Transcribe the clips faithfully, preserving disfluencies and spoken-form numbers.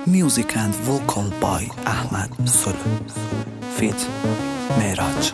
Music and vocal by Ahmad Solo. Feat Mehraj.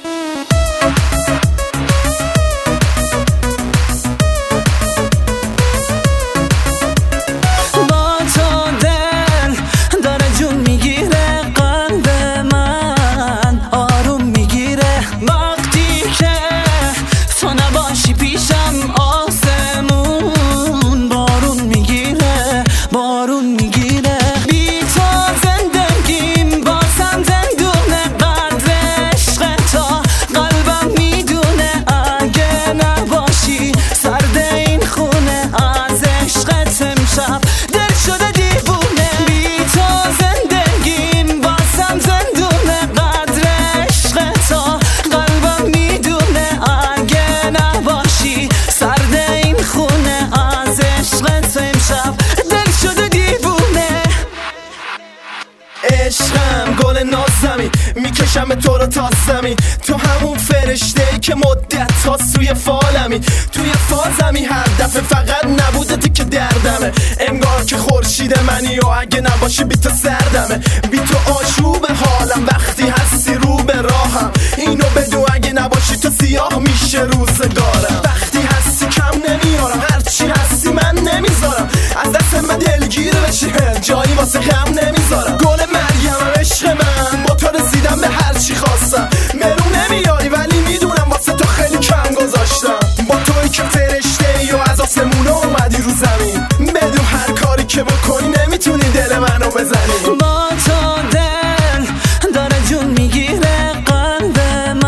عشقم گل نازمی میکشم تو رو تا زمین، تو همون فرشته ای که مدت ها سوی فالمی، توی فازمی هر دفعه فقط نبودتی که دردمه، انگار که خورشید منی و اگه نباشی بی تو سردمه، بی تو آشوب حالم وقتی هستی رو به راهم، اینو بدو اگه نباشی تو سیاه میشه روزگارم، وقتی هستی کم نمیارم هرچی هستی من نمیذارم، از دستم به دلگیر بشی جایی واسه غم نمیذارم، گل مریم عشق من با تو رسیدم به هر چی خواستم، مرو نمیاری ولی میدونم واسه تو خیلی کم گذاشتم، با توی که فرشته ای و از آسمون اومدی رو زمین، بدون هر کاری که بکنی نمیتونی دل منو بزنی، با تو دل داره جون میگیره، قلب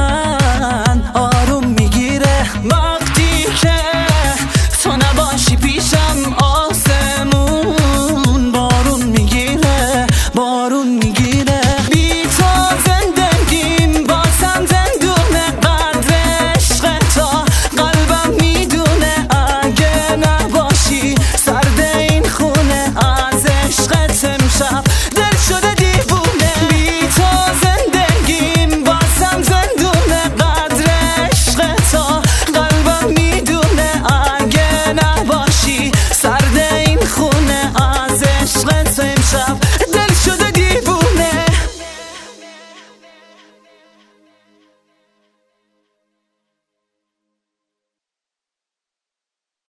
من آروم میگیره، وقتی که تو نباشی پیشم آسمون بارون میگیره بارون میگیره، بی تو زندگیم بازم زندونه، قدر عشق تا قلبم میدونه، اگه نباشی سرد این خونه، از عشقت امشب دل شده دیوونه، بی تو زندگیم بازم زندونه، قدر عشق تا قلبم میدونه، اگه نباشی سرد این خونه، از عشقت امشب